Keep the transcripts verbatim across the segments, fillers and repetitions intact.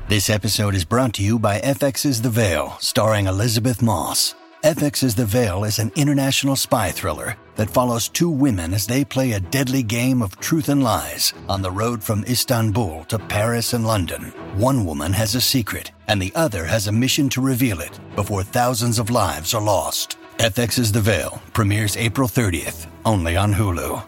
This episode is brought to you by F X's The Veil, starring Elizabeth Moss. F X's The Veil is an international spy thriller that follows two women as they play a deadly game of truth and lies on the road from Istanbul to Paris and London. One woman has a secret, and the other has a mission to reveal it before thousands of lives are lost. F X's The Veil premieres April thirtieth, only on Hulu.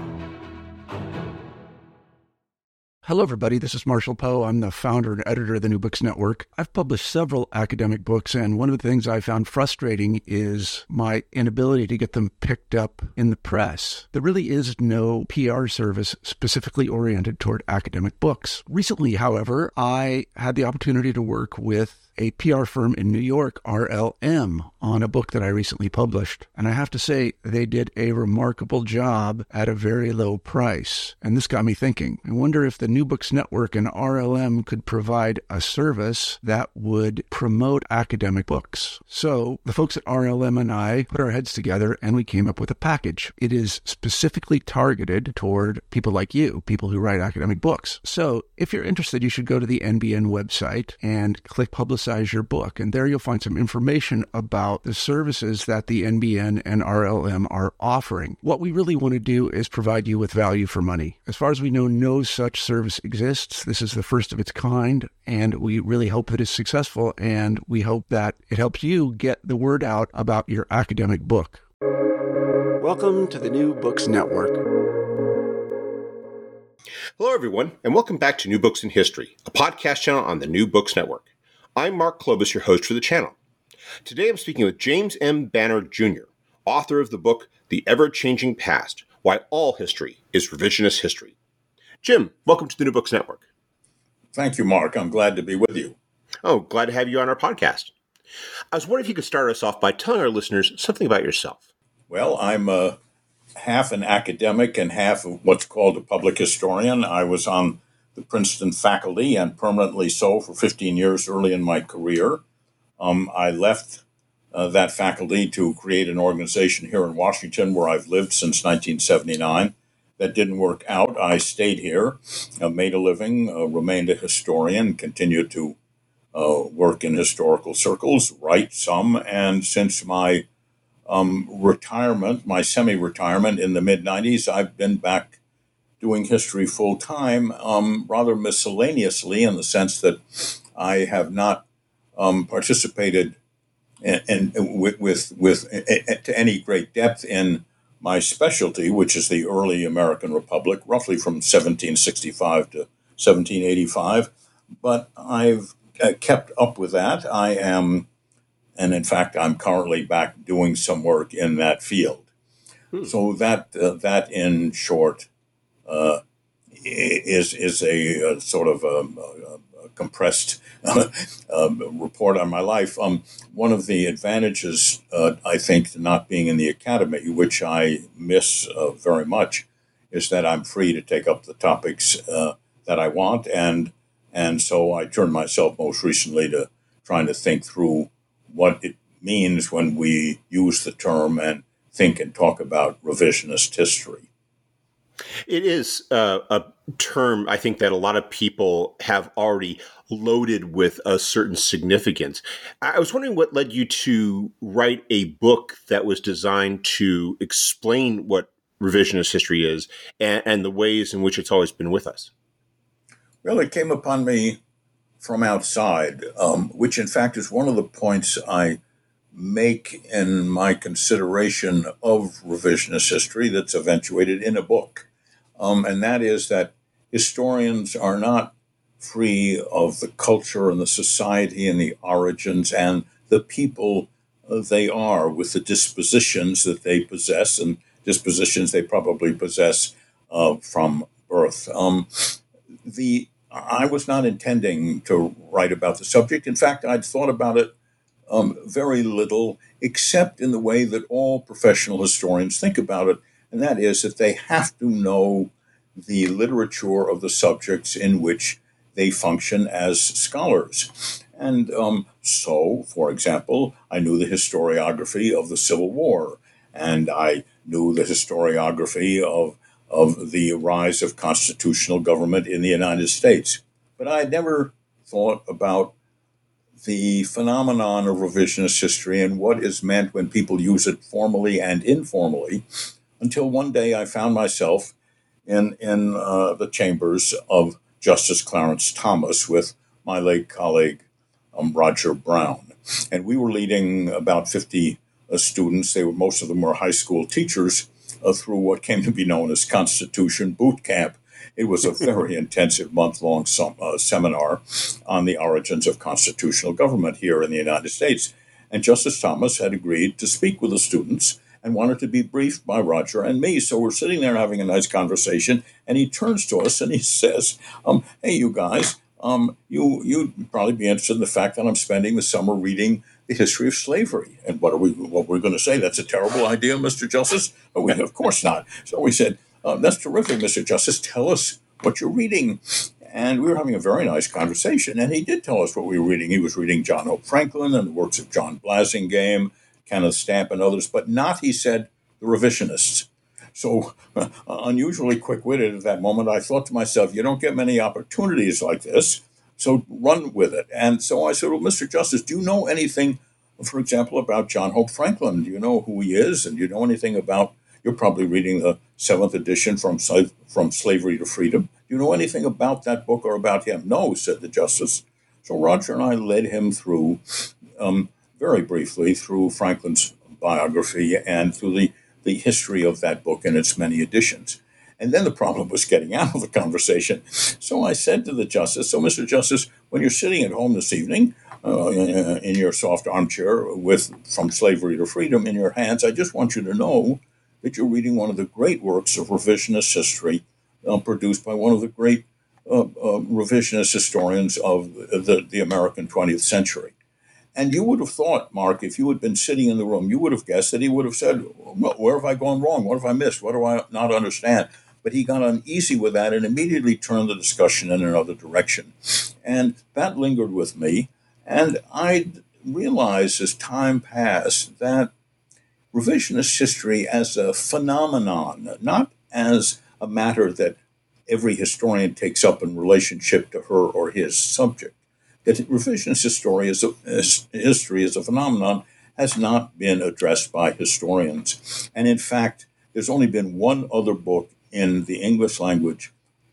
Hello, everybody. This is Marshall Poe. I'm the founder and editor of the New Books Network. I've published several academic books, and one of the things I found frustrating is my inability to get them picked up in the press. There really is no P R service specifically oriented toward academic books. Recently, however, I had the opportunity to work with a P R firm in New York, R L M, on a book that I recently published. And I have to say, they did a remarkable job at a very low price. And this got me thinking. I wonder if the New Books Network and R L M could provide a service that would promote academic books. So the folks at R L M and I put our heads together and we came up with a package. It is specifically targeted toward people like you, people who write academic books. So if you're interested, you should go to the N B N website and click Publicize your book. And there you'll find some information about the services that the N B N and R L M are offering. What we really want to do is provide you with value for money. As far as we know, no such service exists. This is the first of its kind, and we really hope it is successful, and we hope that it helps you get the word out about your academic book. Welcome to the New Books Network. Hello, everyone, and welcome back to New Books in History, a podcast channel on the New Books Network. I'm Mark Klobus, your host for the channel. Today I'm speaking with James M. Banner, Junior, author of the book, The Ever-Changing Past, Why All History is Revisionist History. Jim, welcome to the New Books Network. Thank you, Mark. I'm glad to be with you. Oh, glad to have you on our podcast. I was wondering if you could start us off by telling our listeners something about yourself. Well, I'm uh, half an academic and half of what's called a public historian. I was on the Princeton faculty, and permanently so for fifteen years early in my career. Um, I left uh, that faculty to create an organization here in Washington where I've lived since nineteen seventy-nine. That didn't work out. I stayed here, uh, made a living, uh, remained a historian, continued to uh, work in historical circles, write some, and since my um, retirement, my semi-retirement in the mid-nineties, I've been back doing history full-time, um, rather miscellaneously in the sense that I have not um, participated in, in, with, with, with in, to any great depth in my specialty, which is the early American Republic, roughly from seventeen sixty-five to seventeen eighty-five. But I've uh, kept up with that. I am, and in fact, I'm currently back doing some work in that field. Hmm. So that uh, that in short Uh, is is a, a sort of a, a, a compressed uh, um, report on my life. Um, one of the advantages, uh, I think, to not being in the academy, which I miss uh, very much, is that I'm free to take up the topics uh, that I want, and and so I turned myself most recently to trying to think through what it means when we use the term and think and talk about revisionist history. It is uh, a term, I think, that a lot of people have already loaded with a certain significance. I was wondering what led you to write a book that was designed to explain what revisionist history is and, and the ways in which it's always been with us. Well, it came upon me from outside, um, which in fact is one of the points I make in my consideration of revisionist history that's eventuated in a book. Um, and that is that historians are not free of the culture and the society and the origins and the people uh, they are, with the dispositions that they possess and dispositions they probably possess uh, from birth. Um, the I was not intending to write about the subject. In fact, I'd thought about it Um, very little, except in the way that all professional historians think about it, and that is that they have to know the literature of the subjects in which they function as scholars. And um, so, for example, I knew the historiography of the Civil War, and I knew the historiography of, of the rise of constitutional government in the United States. But I had never thought about the phenomenon of revisionist history and what is meant when people use it formally and informally, until one day I found myself in, in uh, the chambers of Justice Clarence Thomas with my late colleague, um, Roger Brown. And we were leading about fifty uh, students. They were, most of them were high school teachers, uh, through what came to be known as Constitution Boot Camp. It was a very intensive month-long sem- uh, seminar on the origins of constitutional government here in the United States. And Justice Thomas had agreed to speak with the students and wanted to be briefed by Roger and me. So we're sitting there having a nice conversation, and he turns to us and he says, um, hey, you guys, um, you, you'd probably be interested in the fact that I'm spending the summer reading the history of slavery. And what are we, what we're going to say? That's a terrible idea, Mister Justice? Oh, we, of course not. So we said, Uh, that's terrific, Mister Justice. Tell us what you're reading. And we were having a very nice conversation, and he did tell us what we were reading. He was reading John Hope Franklin and the works of John Blasingame, Kenneth Stamp, and others, but not, he said, the revisionists. So uh, unusually quick-witted at that moment, I thought to myself, you don't get many opportunities like this, so run with it. And so I said, well, Mister Justice, do you know anything, for example, about John Hope Franklin? Do you know who he is? And do you know anything about, you're probably reading the seventh edition, From From Slavery to Freedom. Do you know anything about that book or about him? No, said the Justice. So Roger and I led him through, um, very briefly, through Franklin's biography and through the, the history of that book and its many editions. And then the problem was getting out of the conversation. So I said to the Justice, so Mister Justice, when you're sitting at home this evening, uh, in your soft armchair with From Slavery to Freedom in your hands, I just want you to know that you're reading one of the great works of revisionist history uh, produced by one of the great uh, uh, revisionist historians of the, the American twentieth century. And you would have thought, Mark, if you had been sitting in the room, you would have guessed that he would have said, well, where have I gone wrong? What have I missed? What do I not understand? But he got uneasy with that and immediately turned the discussion in another direction. And that lingered with me. And I realized as time passed that revisionist history as a phenomenon, not as a matter that every historian takes up in relationship to her or his subject. That revisionist history as a, as history as a phenomenon has not been addressed by historians. And in fact, there's only been one other book in the English language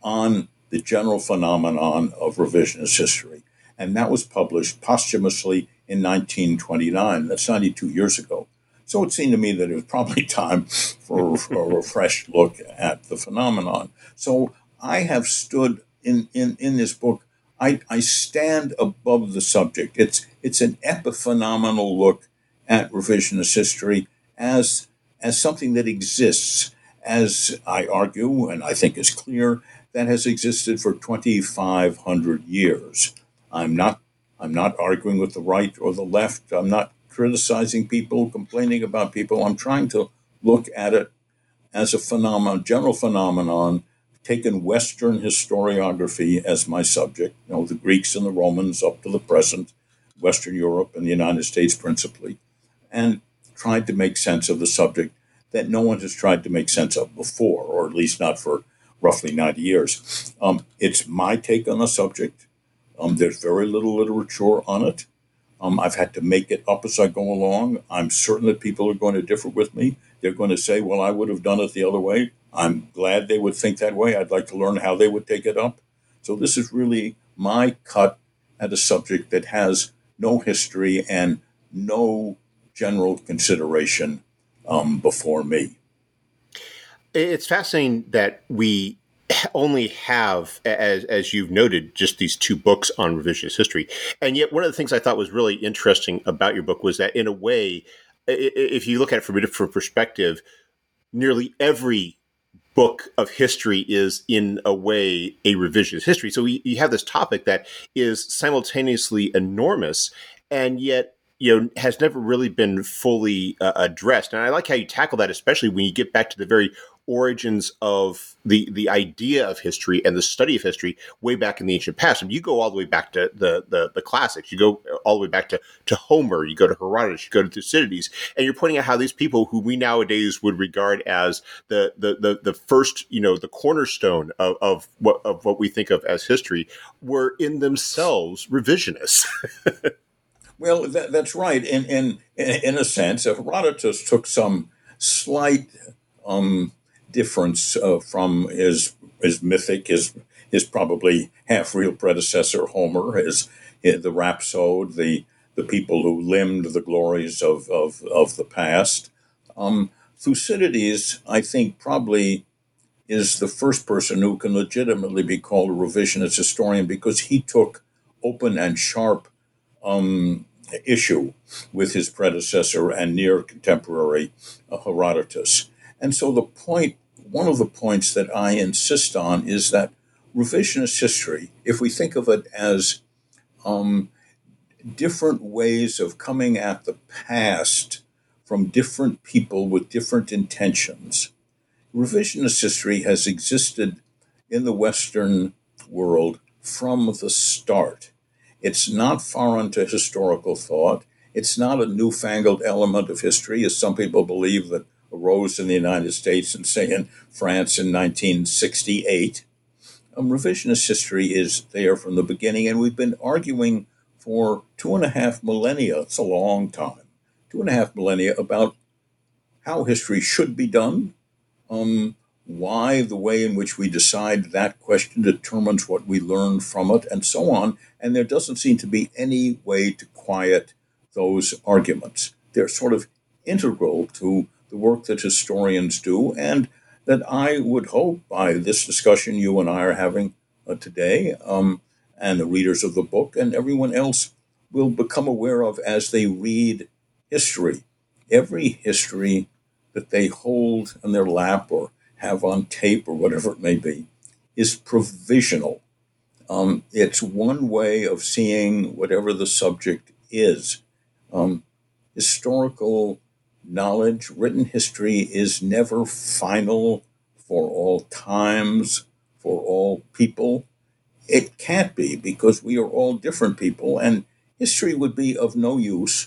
on the general phenomenon of revisionist history. And that was published posthumously in nineteen twenty-nine. That's ninety-two years ago. So it seemed to me that it was probably time for, for a refreshed look at the phenomenon. So I have stood in, in, in this book, I, I stand above the subject. It's it's an epiphenomenal look at revisionist history as, as something that exists, as I argue, and I think is clear, that has existed for twenty-five hundred years. I'm not I'm not arguing with the right or the left. I'm not criticizing people, complaining about people. I'm trying to look at it as a phenomenon, general phenomenon, taken Western historiography as my subject, you know, the Greeks and the Romans up to the present, Western Europe and the United States principally, and tried to make sense of the subject that no one has tried to make sense of before, or at least not for roughly ninety years. Um, it's my take on the subject. Um, there's very little literature on it. Um, I've had to make it up as I go along. I'm certain that people are going to differ with me. They're going to say, well, I would have done it the other way. I'm glad they would think that way. I'd like to learn how they would take it up. So this is really my cut at a subject that has no history and no general consideration um, before me. It's fascinating that we only have, as as you've noted, just these two books on revisionist history. And yet one of the things I thought was really interesting about your book was that, in a way, if you look at it from a different perspective, nearly every book of history is, in a way, a revisionist history. So we, you have this topic that is simultaneously enormous and yet, you know, has never really been fully uh, addressed. And I like how you tackle that, especially when you get back to the very origins of the the idea of history and the study of history way back in the ancient past. And you go all the way back to the the, the classics. You go all the way back to, to Homer. You go to Herodotus. You go to Thucydides, and you're pointing out how these people who we nowadays would regard as the the the, the first, you know, the cornerstone of, of what of what we think of as history were in themselves revisionists. Well, that, that's right. In, in in a sense, Herodotus took some slight um, difference uh, from his his mythic, his his probably half real predecessor Homer, his, his the rhapsode, the the people who limned the glories of of, of the past. Um, Thucydides, I think, probably is the first person who can legitimately be called a revisionist historian because he took open and sharp um, issue with his predecessor and near contemporary uh, Herodotus. And so the point, one of the points that I insist on is that revisionist history, if we think of it as um, different ways of coming at the past from different people with different intentions, revisionist history has existed in the Western world from the start. It's not foreign to historical thought. It's not a newfangled element of history, as some people believe that arose in the United States and, say, in France in nineteen sixty-eight. Um, revisionist history is there from the beginning, and we've been arguing for two and a half millennia, it's a long time, two and a half millennia about how history should be done, um, why the way in which we decide that question determines what we learn from it, and so on. And there doesn't seem to be any way to quiet those arguments. They're sort of integral to the work that historians do, and that I would hope by this discussion you and I are having uh, today, um, and the readers of the book and everyone else will become aware of as they read history. Every history that they hold in their lap or have on tape or whatever it may be is provisional. Um, it's one way of seeing whatever the subject is. Um, historical knowledge, written history is never final for all times, for all people. It can't be because we are all different people, and history would be of no use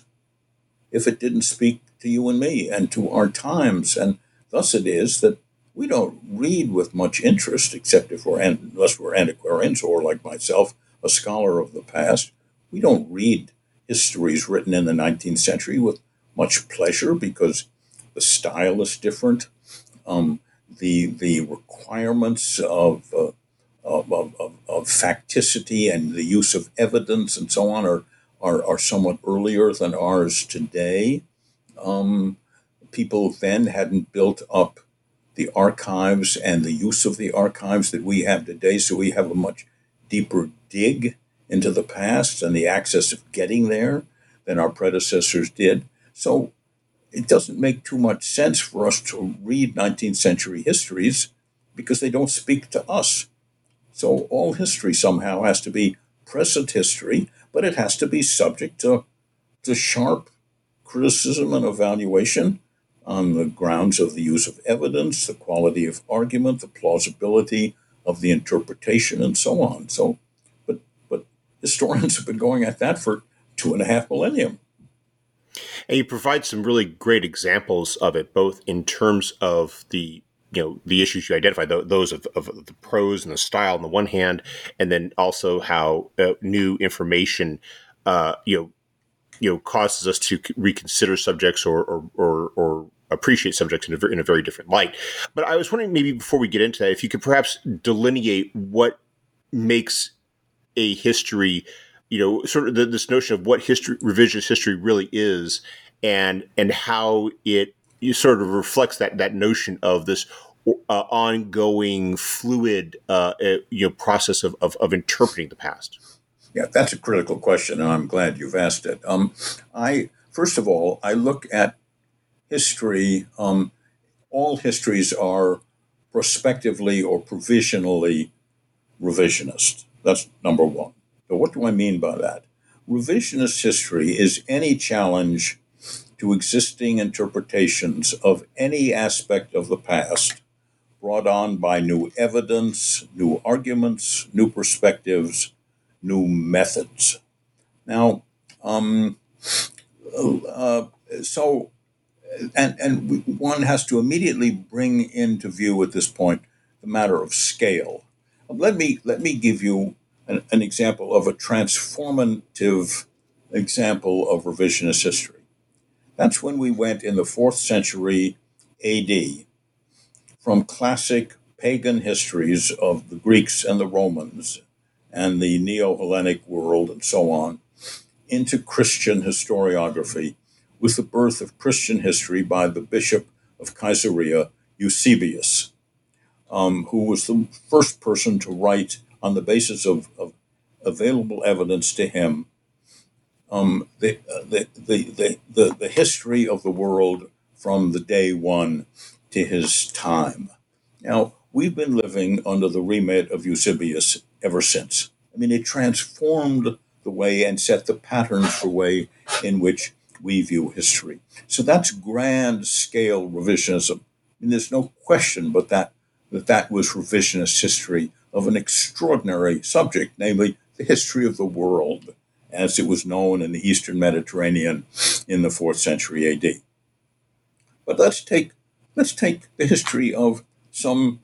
if it didn't speak to you and me and to our times. And thus it is that we don't read with much interest, except if we're, unless we're antiquarians or, like myself, a scholar of the past. We don't read histories written in the nineteenth century with much pleasure because the style is different. Um, the the requirements of, uh, of, of, of facticity and the use of evidence and so on are, are, are somewhat earlier than ours today. Um, people then hadn't built up the archives and the use of the archives that we have today, so we have a much deeper dig into the past and the access of getting there than our predecessors did. So it doesn't make too much sense for us to read nineteenth century histories because they don't speak to us. So all history somehow has to be present history, but it has to be subject to, to sharp criticism and evaluation on the grounds of the use of evidence, the quality of argument, the plausibility of the interpretation, and so on. So, but but historians have been going at that for two and a half millennium. And you provide some really great examples of it, both in terms of the you know the issues you identify, those of, of the prose and the style on the one hand, and then also how uh, new information, uh, you know. you know, causes us to reconsider subjects or or, or, or appreciate subjects in a, in a very different light. But I was wondering, maybe before we get into that, if you could perhaps delineate what makes a history, you know, sort of the, this notion of what history, revisionist history really is, and and how it you sort of reflects that that notion of this uh, ongoing, fluid, uh, uh, you know, process of, of of interpreting the past. Yeah, that's a critical question, and I'm glad you've asked it. Um, I first of all, I look at history. Um, all histories are prospectively or provisionally revisionist. That's number one. So, what do I mean by that? Revisionist history is any challenge to existing interpretations of any aspect of the past brought on by new evidence, new arguments, new perspectives, new methods. Now, um, uh, so, and, and one has to immediately bring into view at this point the matter of scale. Let me, let me give you an, an example of a transformative example of revisionist history. That's when we went in the fourth century A D from classic pagan histories of the Greeks and the Romans and the Neo-Hellenic world and so on into Christian historiography with the birth of Christian history by the Bishop of Caesarea, Eusebius, um, who was the first person to write on the basis of, of available evidence to him um, the, uh, the, the, the, the, the history of the world from the day one to his time. Now, we've been living under the remit of Eusebius ever since. I mean, it transformed the way and set the patterns for the way in which we view history. So that's grand scale revisionism. I mean, there's no question but that, that that was revisionist history of an extraordinary subject, namely the history of the world as it was known in the Eastern Mediterranean in the fourth century A D. But let's take let's take the history of some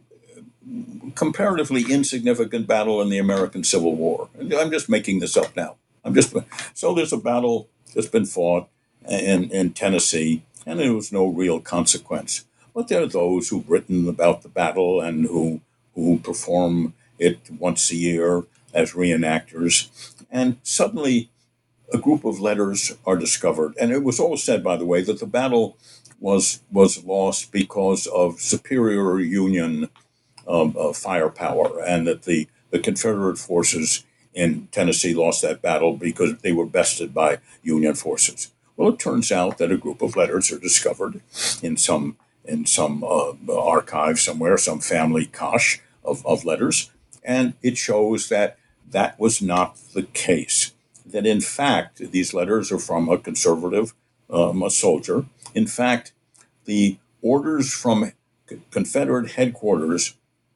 comparatively insignificant battle in the American Civil War. I'm just making this up now. I'm just so there's a battle that's been fought in, in Tennessee, and there was no real consequence. But there are those who've written about the battle and who who perform it once a year as reenactors. And suddenly a group of letters are discovered. And it was always said, by the way, that the battle was was lost because of superior Union um, uh, firepower, and that the, the Confederate forces in Tennessee lost that battle because they were bested by Union forces. Well, it turns out that a group of letters are discovered in some in some uh, archive somewhere, some family cache of, of letters, and it shows that that was not the case. That in fact, these letters are from a conservative, um, a soldier. In fact, the orders from Confederate headquarters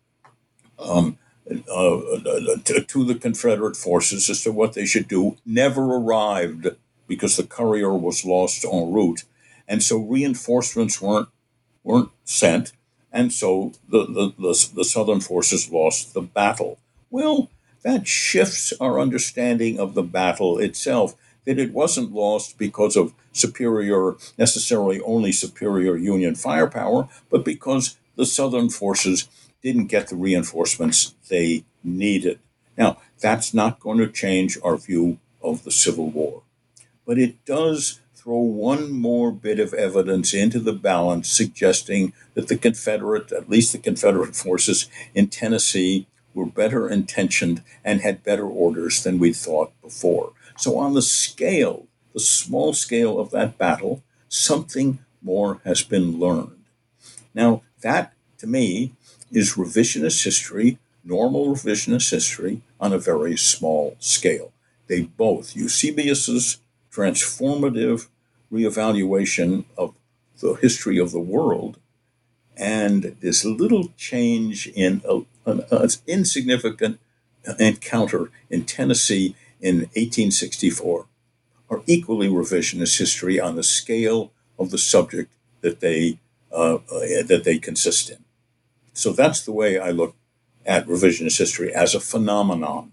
um, uh, to, to the Confederate forces as to what they should do never arrived because the courier was lost en route, and so reinforcements weren't weren't sent, and so the the, the, the Southern forces lost the battle. Well, that shifts our understanding of the battle itself, that it wasn't lost because of superior, necessarily only superior Union firepower, but because the Southern forces didn't get the reinforcements they needed. Now, that's not going to change our view of the Civil War, but it does throw one more bit of evidence into the balance, suggesting that the Confederate, at least the Confederate forces in Tennessee, were better intentioned and had better orders than we thought before. So on the scale, the small scale of that battle, something more has been learned. Now, that, to me, is revisionist history, normal revisionist history on a very small scale. They both, Eusebius's transformative reevaluation of the history of the world and this little change in a, an, an insignificant encounter in Tennessee in eighteen sixty-four are equally revisionist history on the scale of the subject that they uh, uh, that they consist in. So that's the way I look at revisionist history as a phenomenon.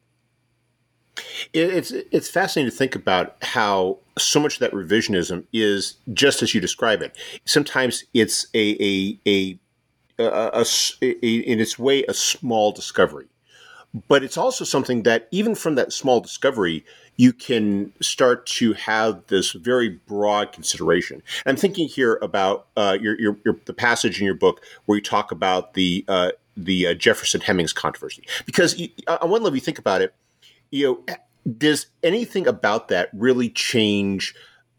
It's it's fascinating to think about how so much of that revisionism is just as you describe it. Sometimes it's a a a, a, a, a in its way a small discovery, but it's also something that even from that small discovery you can start to have this very broad consideration. And I'm thinking here about uh, your, your your the passage in your book where you talk about the uh, the uh, Jefferson-Hemmings controversy, because you, on one level you think about it, you know. Does anything about that really change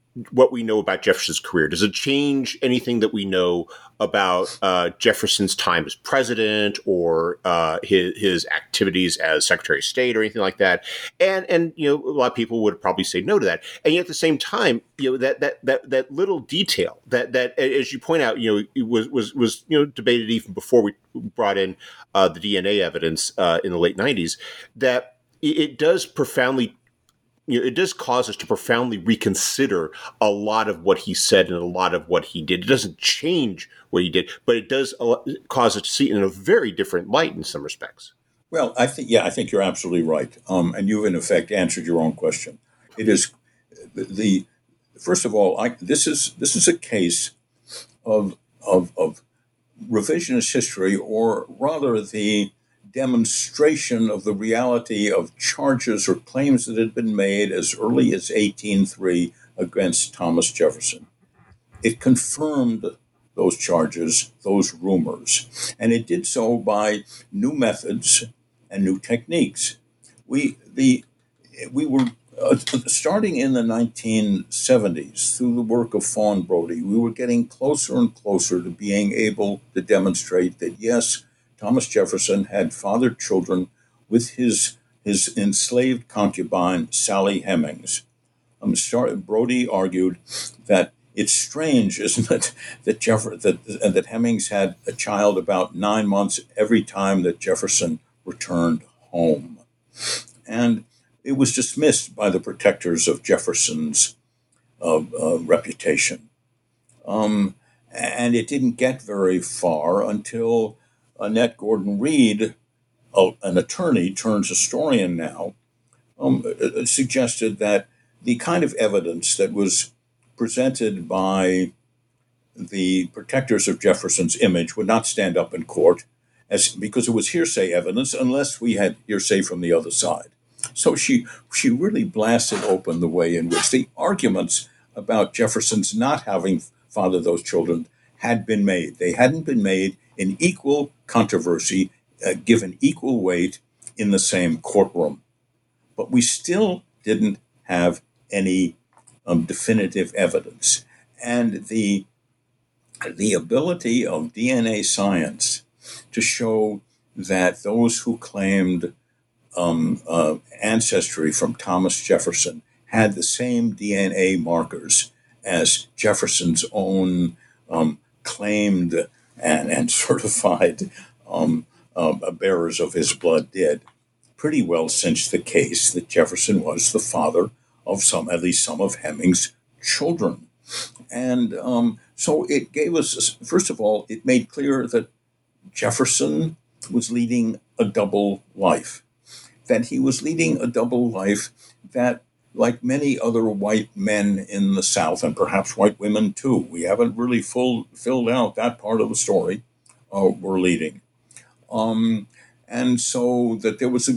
what we know about Jefferson's career? Does it change anything that we know about uh, Jefferson's time as president or uh, his, his activities as Secretary of State or anything like that? And and you know, a lot of people would probably say no to that. And yet at the same time, you know, that that that that little detail that that, as you point out, you know, it was was was you know debated even before we brought in uh, the D N A evidence uh, in the late nineties. That it, it does profoundly. You know, it does cause us to profoundly reconsider a lot of what he said and a lot of what he did. It doesn't change what he did, but it does cause us to see it in a very different light in some respects. Well, I think, yeah, I think you're absolutely right. Um, and you've, in effect, answered your own question. It is the, the first of all, I, this is this is a case of, of, of revisionist history, or rather the demonstration of the reality of charges or claims that had been made as early as eighteen oh three against Thomas Jefferson. It confirmed those charges, those rumors, and it did so by new methods and new techniques. We the we were uh, starting in the nineteen seventies through the work of Fawn Brodie. We were getting closer and closer to being able to demonstrate that yes, Thomas Jefferson had fathered children with his his enslaved concubine, Sally Hemings. Um, Brodie argued that it's strange, isn't it, that Jeff- that that Hemings had a child about nine months every time that Jefferson returned home, and it was dismissed by the protectors of Jefferson's uh, uh, reputation, um, and it didn't get very far until Annette Gordon-Reed, an attorney turned historian now, um, suggested that the kind of evidence that was presented by the protectors of Jefferson's image would not stand up in court, as because it was hearsay evidence unless we had hearsay from the other side. So she she really blasted open the way in which the arguments about Jefferson's not having fathered those children had been made. They hadn't been made in equal controversy, uh, given equal weight in the same courtroom. But we still didn't have any um, definitive evidence. And the, the ability of D N A science to show that those who claimed um, uh, ancestry from Thomas Jefferson had the same D N A markers as Jefferson's own um, claimed and, and certified um, uh, bearers of his blood did, pretty well cinched the case that Jefferson was the father of some, at least some of Hemings' children. And um, so it gave us, first of all, it made clear that Jefferson was leading a double life, that he was leading a double life that, like many other white men in the South, and perhaps white women too, we haven't really full, filled out that part of the story, uh, were leading. Um, and so that there was a,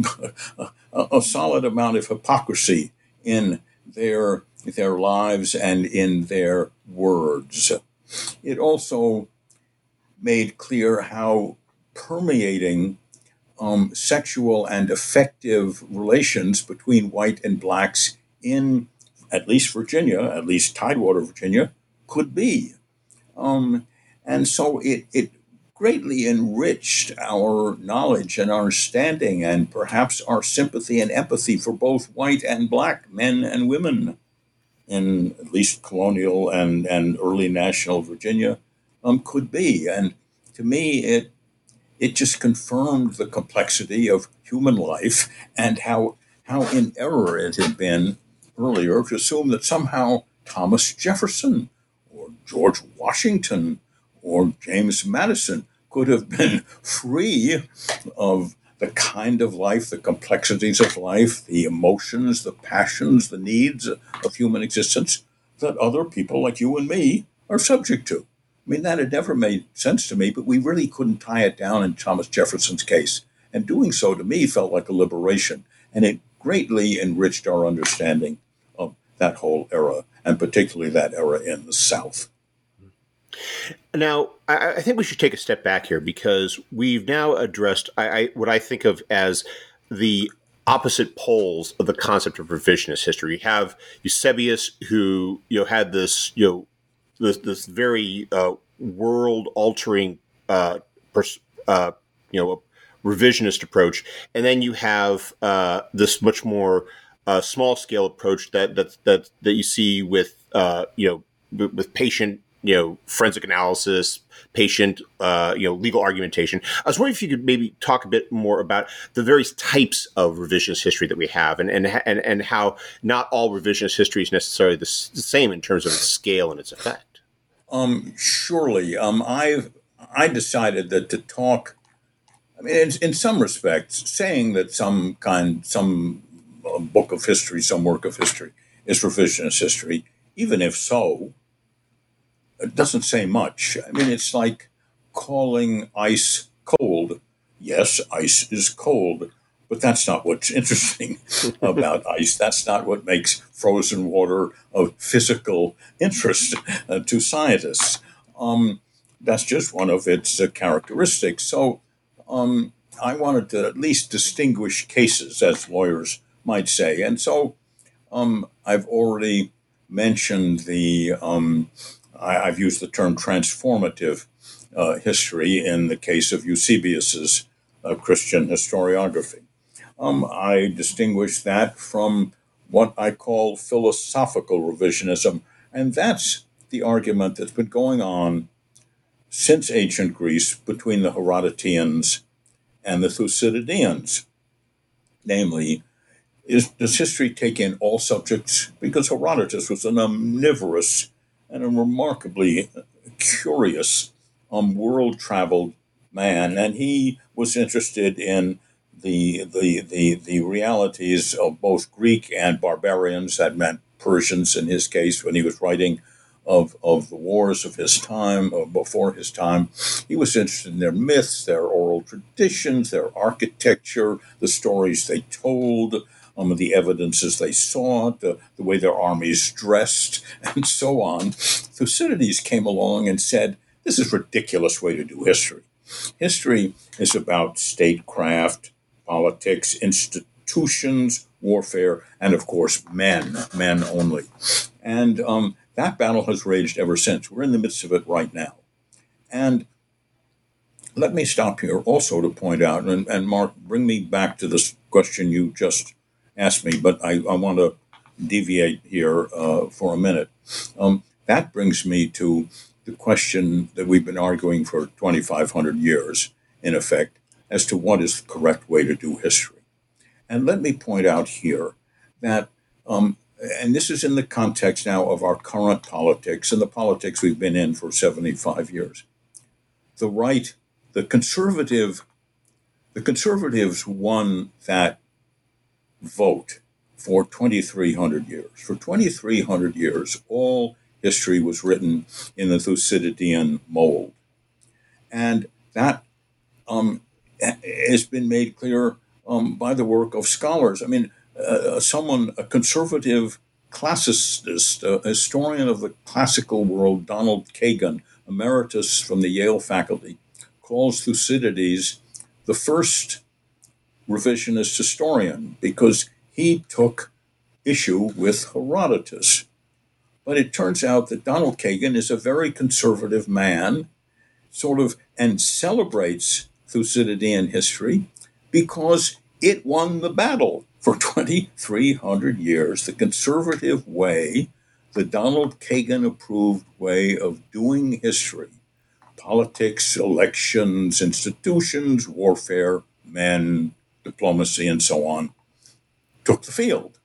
a, a solid amount of hypocrisy in their, their lives and in their words. It also made clear how permeating Um, sexual and affective relations between white and blacks in at least Virginia, at least Tidewater, Virginia, could be. Um, and so it, it greatly enriched our knowledge and understanding and perhaps our sympathy and empathy for both white and black men and women in at least colonial and, and early national Virginia um, could be. And to me, it It just confirmed the complexity of human life and how how in error it had been earlier to assume that somehow Thomas Jefferson or George Washington or James Madison could have been free of the kind of life, the complexities of life, the emotions, the passions, the needs of human existence that other people like you and me are subject to. I mean, that had never made sense to me, but we really couldn't tie it down in Thomas Jefferson's case. And doing so, to me, felt like a liberation. And it greatly enriched our understanding of that whole era, and particularly that era in the South. Now, I, I think we should take a step back here because we've now addressed I, I, what I think of as the opposite poles of the concept of revisionist history. You have Eusebius, who you know had this you know this this very uh, world altering uh, pers- uh, you know revisionist approach, and then you have uh, this much more uh, small scale approach that that that that you see with uh, you know with, with patient you know forensic analysis, patient uh, you know legal argumentation. I was wondering if you could maybe talk a bit more about the various types of revisionist history that we have, and and and, and how not all revisionist history is necessarily the, s- the same in terms of its scale and its effect. Um, surely, um, I I decided that to talk. I mean, in, in some respects, saying that some kind, some uh, book of history, some work of history is revisionist history, even if so, it doesn't say much. I mean, it's like calling ice cold. Yes, ice is cold, but that's not what's interesting about ice. That's not what makes frozen water of physical interest uh, to scientists. Um, that's just one of its uh, characteristics. So um, I wanted to at least distinguish cases, as lawyers might say. And so um, I've already mentioned the, um, I, I've used the term transformative uh, history in the case of Eusebius's uh, Christian historiography. Um, I distinguish that from what I call philosophical revisionism, and that's the argument that's been going on since ancient Greece between the Herodoteans and the Thucydideans. Namely, is, does history take in all subjects? Because Herodotus was an omnivorous and a remarkably curious um, world-traveled man, and he was interested in the, the, the, the realities of both Greek and barbarians. That meant Persians in his case when he was writing of, of the wars of his time, or before his time. He was interested in their myths, their oral traditions, their architecture, the stories they told, um, the evidences they saw, the, the way their armies dressed, and so on. Thucydides came along and said, this is a ridiculous way to do history. History is about statecraft, politics, institutions, warfare, and of course, men, men only. And um, that battle has raged ever since. We're in the midst of it right now. And let me stop here also to point out, and, and Mark, bring me back to this question you just asked me, but I, I want to deviate here uh, for a minute. Um, that brings me to the question that we've been arguing for twenty-five hundred years, in effect, as to what is the correct way to do history. And let me point out here that, um, and this is in the context now of our current politics and the politics we've been in for seventy-five years. The right, the conservative, the conservatives won that vote for twenty-three hundred years. For twenty-three hundred years, all history was written in the Thucydidean mold. And that um, has been made clear um, by the work of scholars. I mean, uh, someone, a conservative classicist, a historian of the classical world, Donald Kagan, emeritus from the Yale faculty, calls Thucydides the first revisionist historian because he took issue with Herodotus. But it turns out that Donald Kagan is a very conservative man, sort of, and celebrates Thucydidean history because it won the battle for twenty-three hundred years. The conservative way, the Donald Kagan approved way of doing history, politics, elections, institutions, warfare, men, diplomacy, and so on, took the field.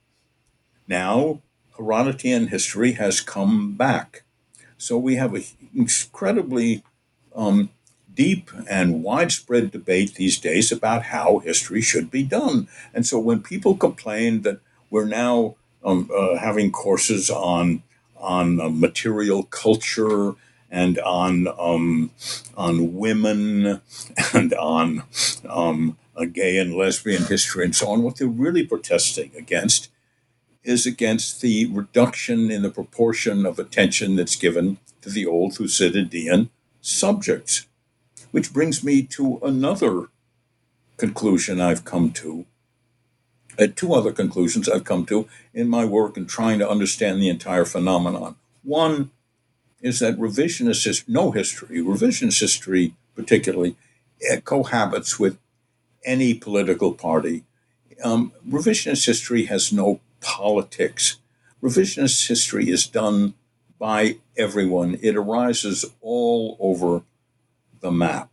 Now, Herodotean history has come back. So we have an incredibly um, deep and widespread debate these days about how history should be done. And so when people complain that we're now um, uh, having courses on on uh, material culture and on um, on women and on um, a gay and lesbian history and so on, what they're really protesting against is against the reduction in the proportion of attention that's given to the old Thucydidean subjects. Which brings me to another conclusion I've come to, uh, two other conclusions I've come to in my work in trying to understand the entire phenomenon. One is that revisionist history, no history, revisionist history particularly, uh, cohabits with any political party. Um, revisionist history has no politics. Revisionist history is done by everyone. It arises all over the map.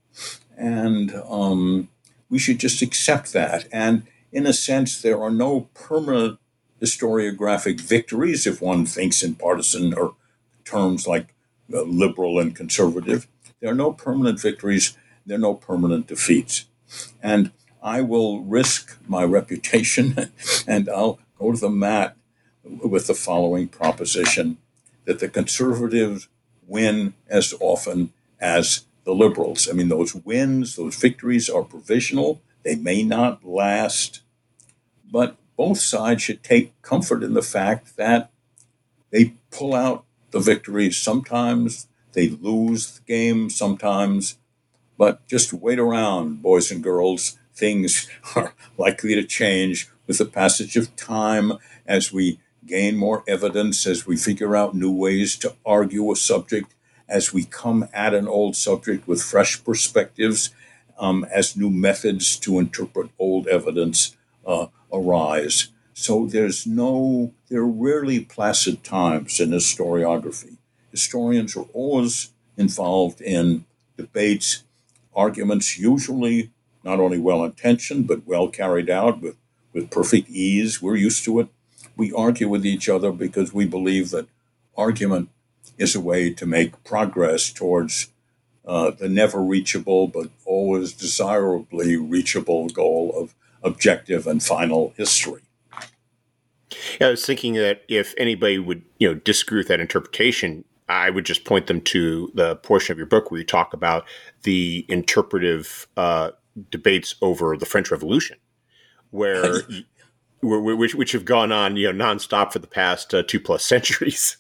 And um, we should just accept that. And in a sense, there are no permanent historiographic victories, if one thinks in partisan or terms like uh, liberal and conservative. There are no permanent victories. There are no permanent defeats. And I will risk my reputation and I'll go to the mat with the following proposition, that the conservatives win as often as the liberals. I mean, those wins, those victories are provisional. They may not last, but both sides should take comfort in the fact that they pull out the victories. Sometimes they lose the game, sometimes, but just wait around, boys and girls. Things are likely to change with the passage of time as we gain more evidence, as we figure out new ways to argue a subject, as we come at an old subject with fresh perspectives, um, as new methods to interpret old evidence uh, arise. So there's no, there are rarely placid times in historiography. Historians are always involved in debates, arguments, usually not only well-intentioned, but well carried out with, with perfect ease. We're used to it. We argue with each other because we believe that argument is a way to make progress towards uh, the never reachable, but always desirably reachable goal of objective and final history. Yeah, I was thinking that if anybody would, you know, disagree with that interpretation, I would just point them to the portion of your book where you talk about the interpretive uh, debates over the French Revolution, where, where which which have gone on, you know, nonstop for the past uh, two plus centuries.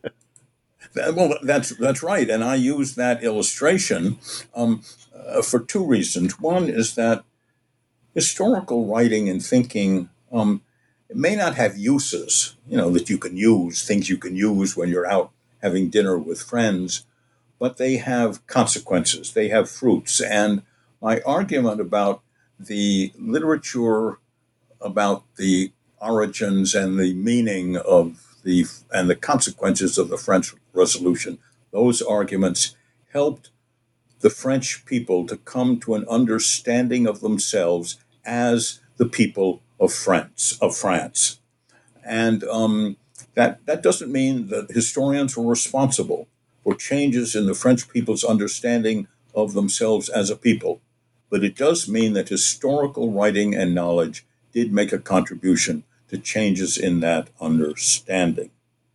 Well, that's that's right, and I use that illustration um, uh, for two reasons. One is that historical writing and thinking um, may not have uses, you know, that you can use, things you can use when you're out having dinner with friends, but they have consequences, they have fruits. And my argument about the literature, about the origins and the meaning of the and the consequences of the French Revolution, those arguments helped the French people to come to an understanding of themselves as the people of France. Of France, and um, that that doesn't mean that historians were responsible for changes in the French people's understanding of themselves as a people, but it does mean that historical writing and knowledge did make a contribution to changes in that understanding.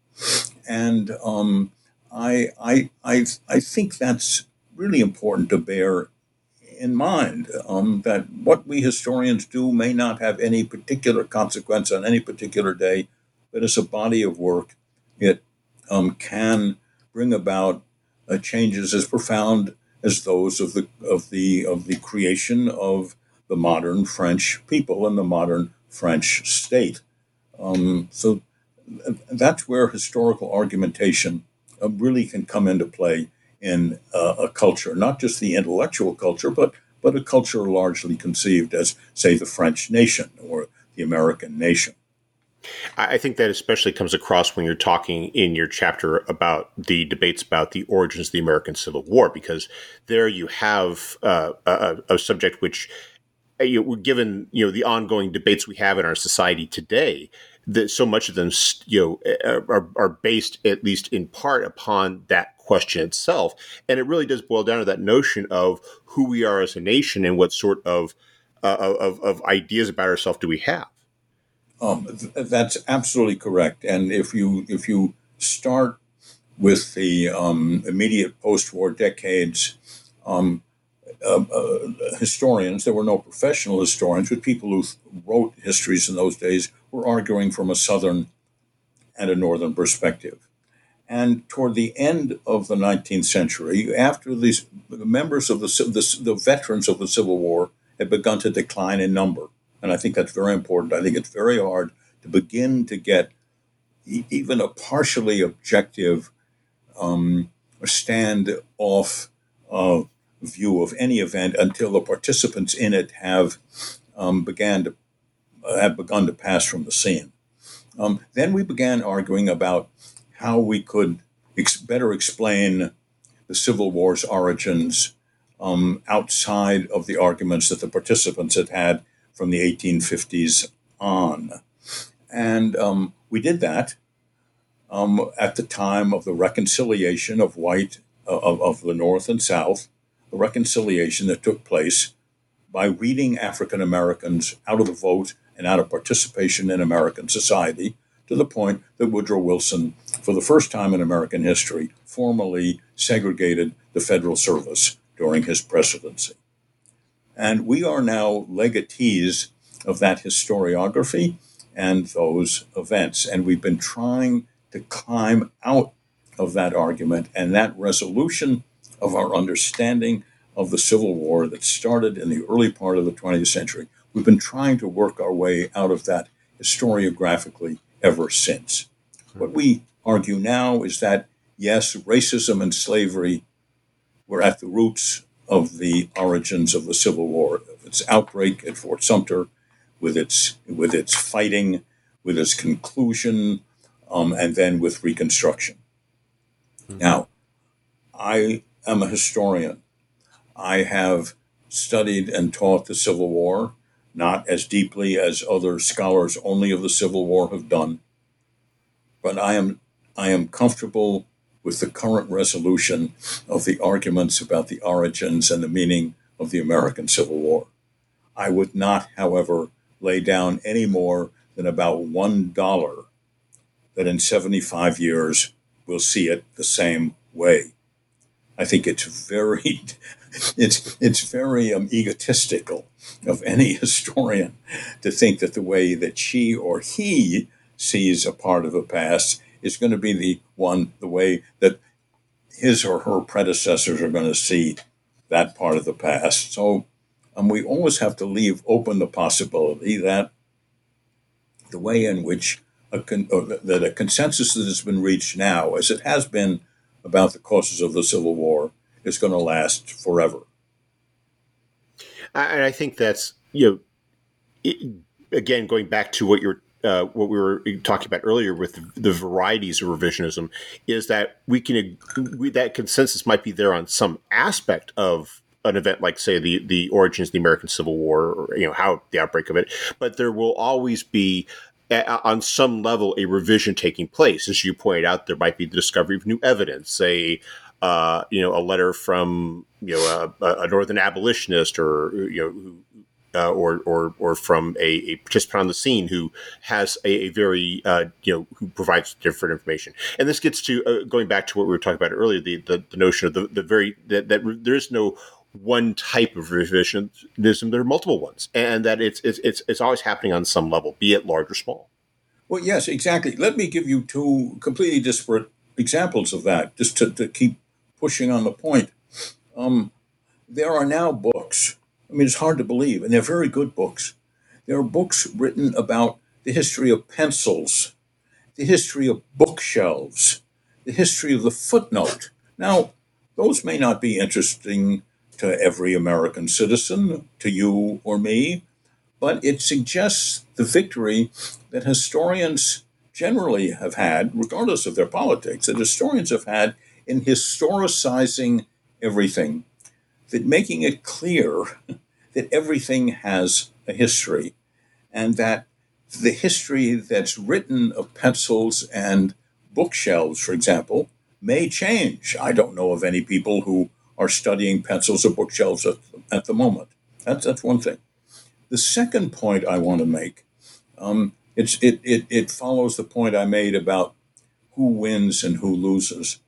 And um, I, I, I, I think that's really important to bear in mind, um, that what we historians do may not have any particular consequence on any particular day, but as a body of work, it um, can bring about uh, changes as profound as those of the of the of the creation of the modern French people and the modern French state. Um, so that's where historical argumentation uh, really can come into play in uh, a culture, not just the intellectual culture, but but a culture largely conceived as, say, the French nation or the American nation. I think that especially comes across when you're talking in your chapter about the debates about the origins of the American Civil War, because there you have uh, a, a subject which, you know, given you know the ongoing debates we have in our society today, that so much of them you know are, are based at least in part upon that question itself, and it really does boil down to that notion of who we are as a nation and what sort of uh, of, of ideas about ourselves do we have. Um, th- that's absolutely correct. And if you if you start with the um, immediate post-war decades, um, uh, uh, historians, there were no professional historians, but people who wrote histories in those days were arguing from a Southern and a Northern perspective. And toward the end of the nineteenth century, after these the members of the, the the veterans of the Civil War had begun to decline in number, And I think that's very important. I think it's very hard to begin to get e- even a partially objective um, stand-off uh, view of any event until the participants in it have um, began to uh, have begun to pass from the scene. Um, then we began arguing about how we could ex- better explain the Civil War's origins um, outside of the arguments that the participants had had from the eighteen fifties on. And um, we did that um, at the time of the reconciliation of white, uh, of, of the North and South, the reconciliation that took place by weeding African Americans out of the vote and out of participation in American society, to the point that Woodrow Wilson, for the first time in American history, formally segregated the federal service during his presidency. And we are now legatees of that historiography and those events. And we've been trying to climb out of that argument and that resolution of our understanding of the Civil War that started in the early part of the twentieth century. We've been trying to work our way out of that historiographically ever since. What we argue now is that, yes, racism and slavery were at the roots of the origins of the Civil War, of its outbreak at Fort Sumter, with its with its fighting, with its conclusion, um, and then with Reconstruction. Mm-hmm. Now, I am a historian. I have studied and taught the Civil War, not as deeply as other scholars only of the Civil War have done, but I am I am comfortable with the current resolution of the arguments about the origins and the meaning of the American Civil War. I would not, however, lay down any more than about one dollar that in seventy-five years we'll see it the same way. I think it's very, it's it's very um, egotistical of any historian to think that the way that she or he sees a part of the past is going to be the one, the way that his or her predecessors are going to see that part of the past. So um, we always have to leave open the possibility that the way in which a con- or that a consensus that has been reached now, as it has been about the causes of the Civil War, is going to last forever. And I think that's, you know, it, again, going back to what you're Uh, what we were talking about earlier with the varieties of revisionism, is that we can we, that consensus might be there on some aspect of an event like, say, the the origins of the American Civil War, or, you know, how the outbreak of it, but there will always be, a, on some level, a revision taking place. As you pointed out, there might be the discovery of new evidence, say, uh, you know, a letter from, you know, a, a northern abolitionist, or, you know, who, Uh, or, or, or from a, a participant on the scene who has a, a very, uh, you know, who provides different information. And this gets to, uh, going back to what we were talking about earlier, the, the, the notion of the, the very, that, that there is no one type of revisionism, there are multiple ones, and that it's, it's, it's, it's always happening on some level, be it large or small. Well, yes, exactly. Let me give you two completely disparate examples of that, just to, to keep pushing on the point. Um, there are now books. I mean, it's hard to believe, and they're very good books. There are books written about the history of pencils, the history of bookshelves, the history of the footnote. Now, those may not be interesting to every American citizen, to you or me, but it suggests the victory that historians generally have had, regardless of their politics, that historians have had in historicizing everything, that making it clear that everything has a history, and that the history that's written of pencils and bookshelves, for example, may change. I don't know of any people who are studying pencils or bookshelves at, at the moment. That's, that's one thing. The second point I want to make, um, it's, it, it, it follows the point I made about who wins and who loses.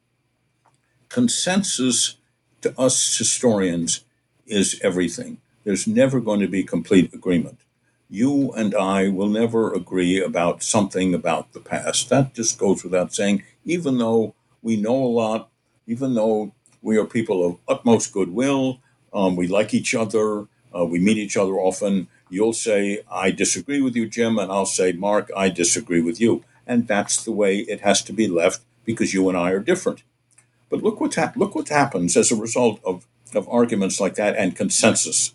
Consensus to us historians is everything. There's never going to be complete agreement. You and I will never agree about something about the past. That just goes without saying, even though we know a lot, even though we are people of utmost goodwill, um, we like each other, uh, we meet each other often, You'll say, I disagree with you, Jim, and I'll say, Mark, I disagree with you. And that's the way it has to be left because you and I are different. But look what's hap- look what happens as a result of, of arguments like that and consensus.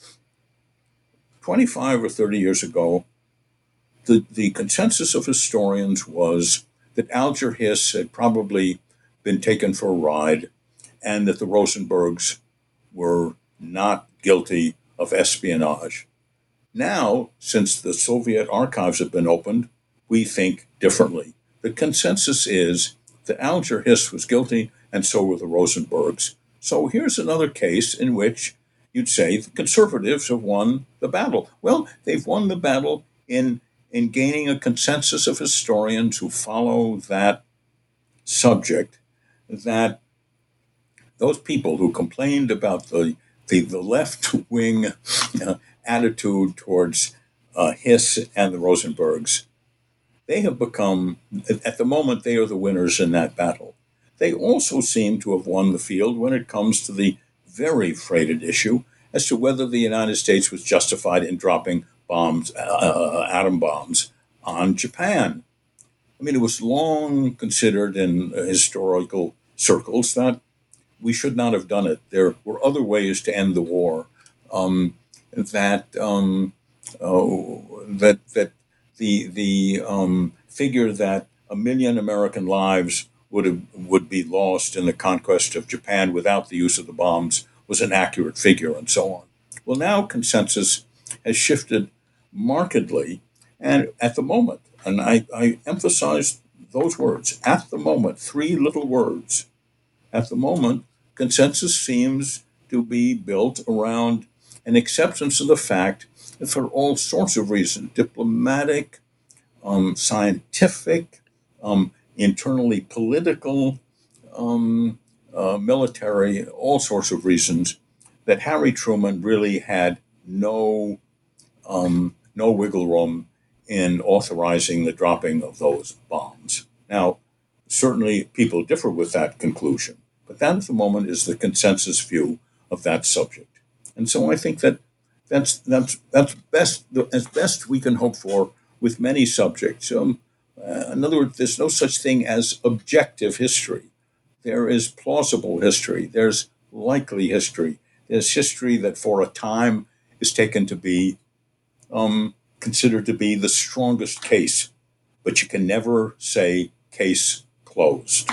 twenty-five or thirty years ago, the, the consensus of historians was that Alger Hiss had probably been taken for a ride and that the Rosenbergs were not guilty of espionage. Now, since the Soviet archives have been opened, we think differently. The consensus is that Alger Hiss was guilty, and so were the Rosenbergs. So here's another case in which you'd say the conservatives have won the battle. Well, they've won the battle in, in gaining a consensus of historians who follow that subject, that those people who complained about the, the, the left-wing uh, attitude towards uh, Hiss and the Rosenbergs, they have become, at the moment, they are the winners in that battle. They also seem to have won the field when it comes to the very freighted issue as to whether the United States was justified in dropping bombs, uh, atom bombs on Japan. I mean, it was long considered in historical circles that we should not have done it. There were other ways to end the war. Um, that um, uh, that that the the um, figure that a million American lives would have would be lost in the conquest of Japan without the use of the bombs was an accurate figure, and so on. Well, now consensus has shifted markedly, and at the moment, and I, I emphasize those words, at the moment, three little words. At the moment, consensus seems to be built around an acceptance of the fact that for all sorts of reasons, diplomatic, um, scientific, um, internally political, um, uh, military, all sorts of reasons, that Harry Truman really had no um, no wiggle room in authorizing the dropping of those bombs. Now, certainly people differ with that conclusion, but that at the moment is the consensus view of that subject. And so I think that that's that's that's best as best we can hope for with many subjects. Um, uh, in other words, there's no such thing as objective history. There is plausible history. There's likely history. There's history that for a time is taken to be um, considered to be the strongest case, but you can never say case closed.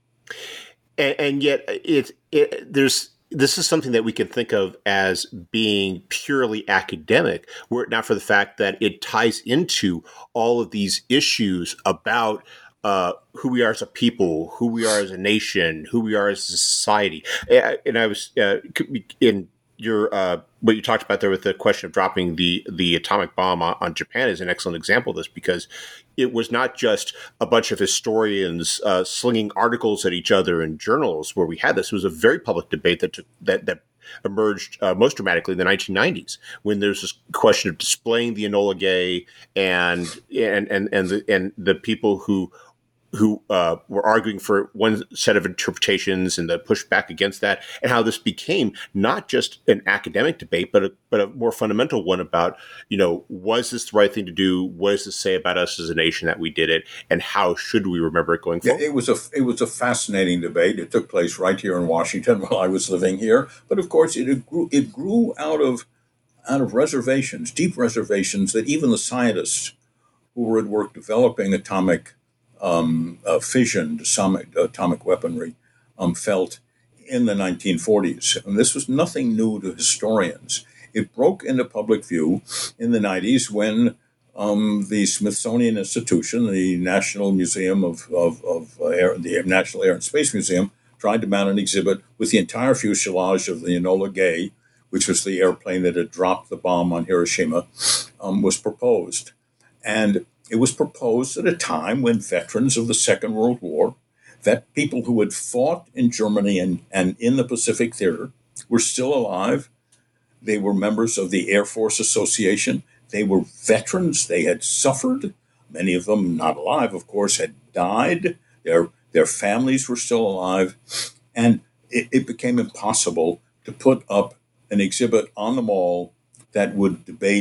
And, and yet, it, it there's this is something that we can think of as being purely academic, were it not for the fact that it ties into all of these issues about uh, who we are as a people, who we are as a nation, who we are as a society. And I was uh, in your uh, what you talked about there with the question of dropping the the atomic bomb on, on Japan is an excellent example of this, because it was not just a bunch of historians uh, slinging articles at each other in journals where we had this. It was a very public debate that took, that that emerged uh, most dramatically in the nineteen nineties, when there's this question of displaying the Enola Gay and and and and the, and the people who who uh, were arguing for one set of interpretations and the pushback against that, and how this became not just an academic debate, but a, but a more fundamental one about, you know, was this the right thing to do? What does this say about us as a nation that we did it? And how should we remember it going forward? Yeah, it was a, it was a fascinating debate. It took place right here in Washington while I was living here. But of course, it grew, it grew out of, out of reservations, deep reservations that even the scientists who were at work developing atomic Um, uh, fission, atomic, atomic weaponry, um, felt in the nineteen forties. And this was nothing new to historians. It broke into public view in the nineties when um, the Smithsonian Institution, the National Museum of, of, of uh, Air, the National Air and Space Museum, tried to mount an exhibit with the entire fuselage of the Enola Gay, which was the airplane that had dropped the bomb on Hiroshima, um, was proposed. And it was proposed at a time when veterans of the Second World War, that people who had fought in Germany and, and in the Pacific Theater, were still alive. They were members of the Air Force Association. They were veterans. They had suffered. Many of them, not alive, of course, had died. Their, their families were still alive. And it, it became impossible to put up an exhibit on the mall that would debate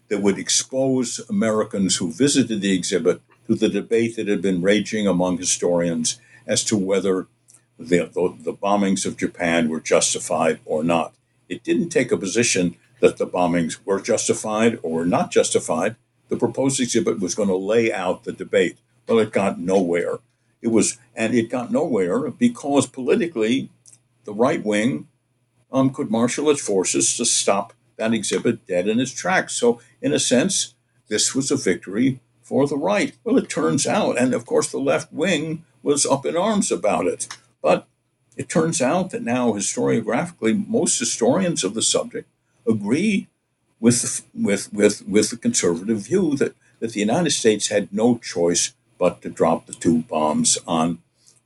that would expose Americans who visited the exhibit to the debate that had been raging among historians as to whether the, the, the bombings of Japan were justified or not. It didn't take a position that the bombings were justified or were not justified. The proposed exhibit was going to lay out the debate. Well, it got nowhere. It was, and it got nowhere because politically, the right wing um, could marshal its forces to stop that exhibit dead in its tracks. So, in a sense, this was a victory for the right. Well, it turns out, and of course, the left wing was up in arms about it. But it turns out that now, historiographically, most historians of the subject agree with with with with the conservative view that, that the United States had no choice but to drop the two bombs on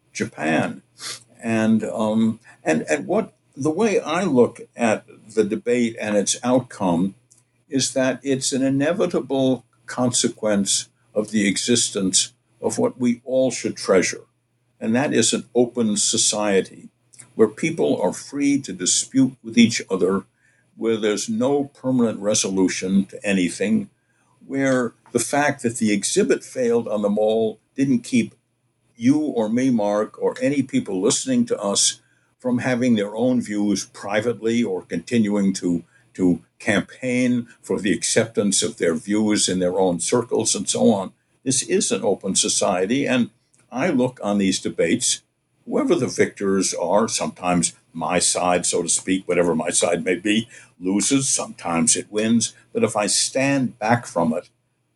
Japan. And um, and and what the way I look at the debate and its outcome is that it's an inevitable consequence of the existence of what we all should treasure, and that is an open society where people are free to dispute with each other, where there's no permanent resolution to anything, where the fact that the exhibit failed on the mall didn't keep you or me, Mark, or any people listening to us from having their own views privately or continuing to, to campaign for the acceptance of their views in their own circles and so on. This is an open society, and I look on these debates, whoever the victors are, sometimes my side, so to speak, whatever my side may be, loses, sometimes it wins. But if I stand back from it,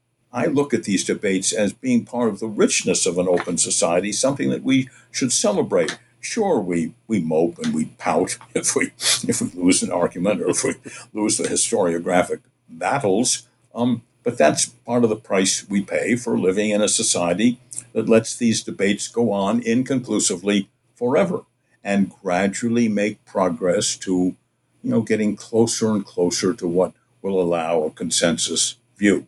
I look at these debates as being part of the richness of an open society, something that we should celebrate. Sure, we, we mope and we pout if we if we lose an argument or if we lose the historiographic battles, um, but that's part of the price we pay for living in a society that lets these debates go on inconclusively forever and gradually make progress to, you know, getting closer and closer to what will allow a consensus view.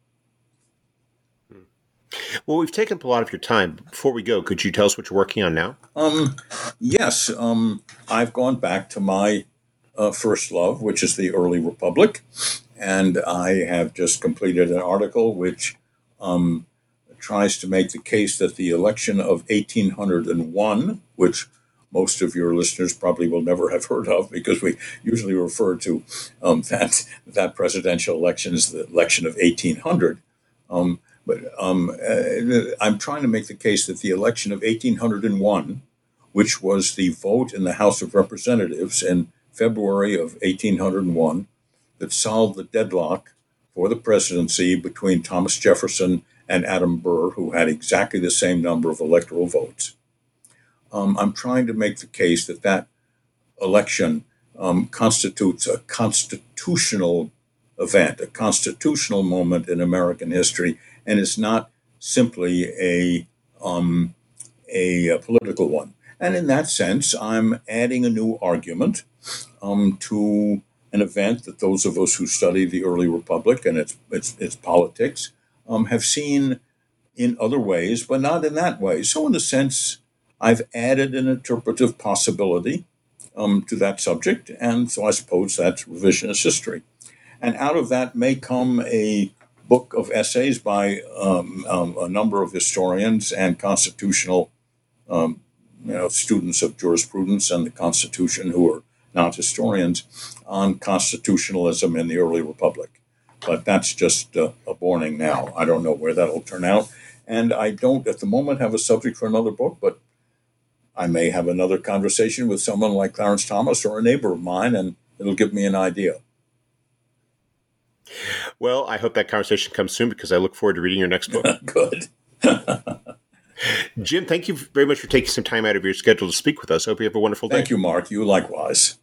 Well, we've taken up a lot of your time. Before we go, could you tell us what you're working on now? Um, yes, um, I've gone back to my uh, first love, which is the early republic, and I have just completed an article which um, tries to make the case that the election of eighteen oh one, which most of your listeners probably will never have heard of because we usually refer to um, that that presidential election as the election of eighteen hundred. Um, But um, uh, I'm trying to make the case that the election of eighteen oh one, which was the vote in the House of Representatives in February of eighteen oh one, that solved the deadlock for the presidency between Thomas Jefferson and Adam Burr, who had exactly the same number of electoral votes. Um, I'm trying to make the case that that election um, constitutes a constitutional event, a constitutional moment in American history, and it's not simply a, um, a, a political one. And in that sense, I'm adding a new argument um, to an event that those of us who study the early republic and its its, its politics um, have seen in other ways, but not in that way. So in a sense, I've added an interpretive possibility um, to that subject, and so I suppose that's revisionist history. And out of that may come a book of essays by um, um, a number of historians and constitutional um, you know, students of jurisprudence and the Constitution who are not historians on constitutionalism in the early republic. But that's just uh, a warning now. I don't know where that'll turn out. And I don't at the moment have a subject for another book, but I may have another conversation with someone like Clarence Thomas or a neighbor of mine, and it'll give me an idea. Well, I hope that conversation comes soon because I look forward to reading your next book. Good. Jim, thank you very much for taking some time out of your schedule to speak with us. I hope you have a wonderful day. Thank you, Mark. You likewise.